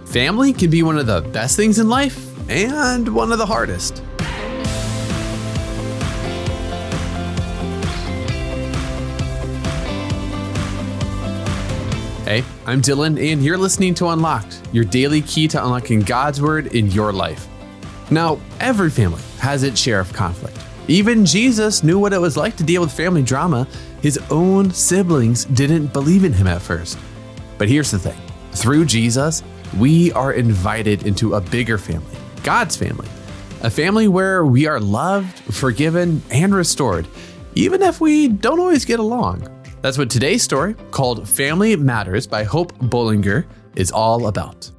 Family can be one of the best things in life and one of the hardest. Hey, I'm Dylan, and you're listening to Unlocked, your daily key to unlocking God's Word in your life. Now, every family has its share of conflict. Even Jesus knew what it was like to deal with family drama. His own siblings didn't believe in him at first. But here's the thing. Through Jesus, we are invited into a bigger family, God's family. A family where we are loved, forgiven, and restored, even if we don't always get along. That's what today's story, called Family Matters by Hope Bollinger, is all about.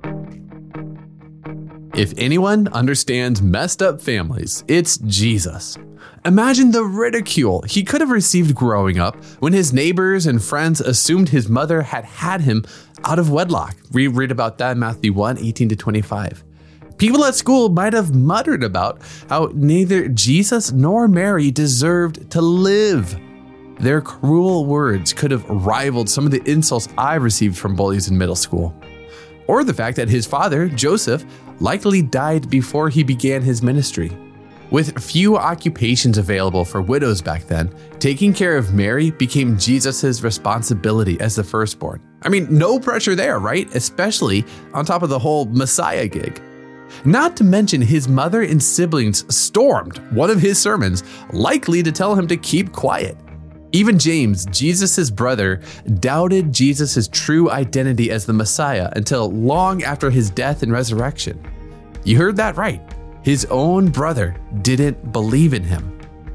If anyone understands messed up families, it's Jesus. Imagine the ridicule he could have received growing up when his neighbors and friends assumed his mother had him out of wedlock. We read about that in Matthew 1:18-25. People at school might have muttered about how neither Jesus nor Mary deserved to live. Their cruel words could have rivaled some of the insults I received from bullies in middle school. Or the fact that his father, Joseph, likely died before he began his ministry. With few occupations available for widows back then, taking care of Mary became Jesus' responsibility as the firstborn. I mean, no pressure there, right? Especially on top of the whole Messiah gig. Not to mention his mother and siblings stormed one of his sermons, likely to tell him to keep quiet. Even James, Jesus' brother, doubted Jesus' true identity as the Messiah until long after his death and resurrection. You heard that right. His own brother didn't believe in him.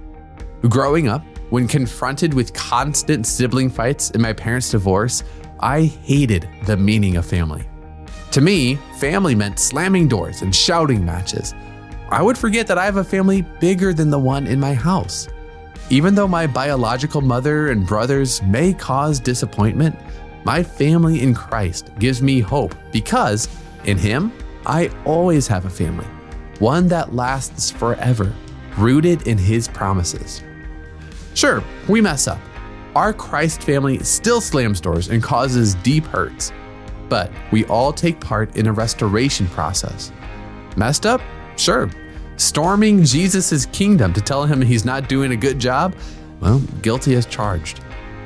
Growing up, when confronted with constant sibling fights and my parents' divorce, I hated the meaning of family. To me, family meant slamming doors and shouting matches. I would forget that I have a family bigger than the one in my house. Even though my biological mother and brothers may cause disappointment, my family in Christ gives me hope because in Him, I always have a family, one that lasts forever, rooted in His promises. Sure, we mess up. Our Christ family still slams doors and causes deep hurts, but we all take part in a restoration process. Messed up? Sure. Storming Jesus' kingdom to tell him he's not doing a good job? Well, guilty as charged.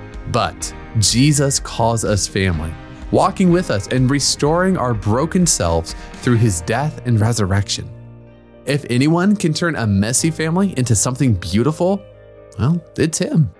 But Jesus calls us family, walking with us and restoring our broken selves through his death and resurrection. If anyone can turn a messy family into something beautiful, well, it's him.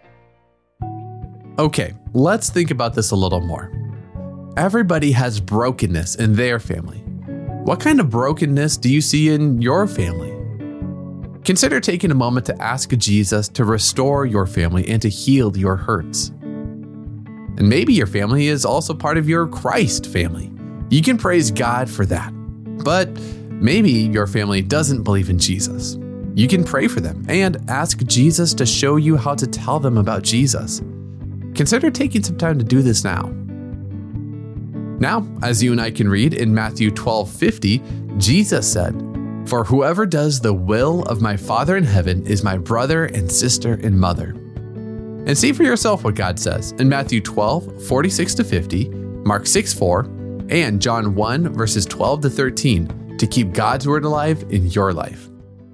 Okay, let's think about this a little more. Everybody has brokenness in their family. What kind of brokenness do you see in your family? Consider taking a moment to ask Jesus to restore your family and to heal your hurts. And maybe your family is also part of your Christ family. You can praise God for that. But maybe your family doesn't believe in Jesus. You can pray for them and ask Jesus to show you how to tell them about Jesus. Consider taking some time to do this now. Now, as you and I can read in Matthew 12:50, Jesus said, "For whoever does the will of my Father in heaven is my brother and sister and mother." And see for yourself what God says in Matthew 12:46-50, Mark 6:4, and John 1 verses 12-13 to keep God's word alive in your life.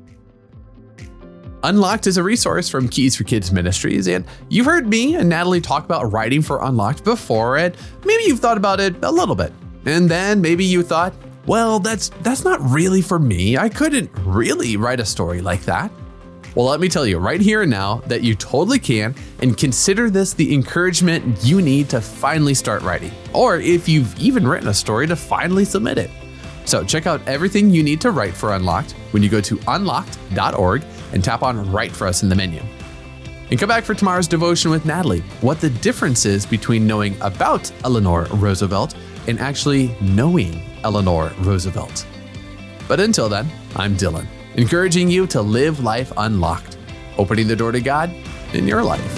Unlocked is a resource from Keys for Kids Ministries, and you've heard me and Natalie talk about writing for Unlocked before, and maybe you've thought about it a little bit. And then maybe you thought, well, that's not really for me. I couldn't really write a story like that. Well, let me tell you right here and now that you totally can, and consider this the encouragement you need to finally start writing, or if you've even written a story, to finally submit it. So check out everything you need to write for Unlocked when you go to unlocked.org and tap on Write for Us in the menu. And come back for tomorrow's devotion with Natalie, what the difference is between knowing about Eleanor Roosevelt and actually knowing Eleanor Roosevelt. But until then, I'm Dylan, encouraging you to live life unlocked, opening the door to God in your life.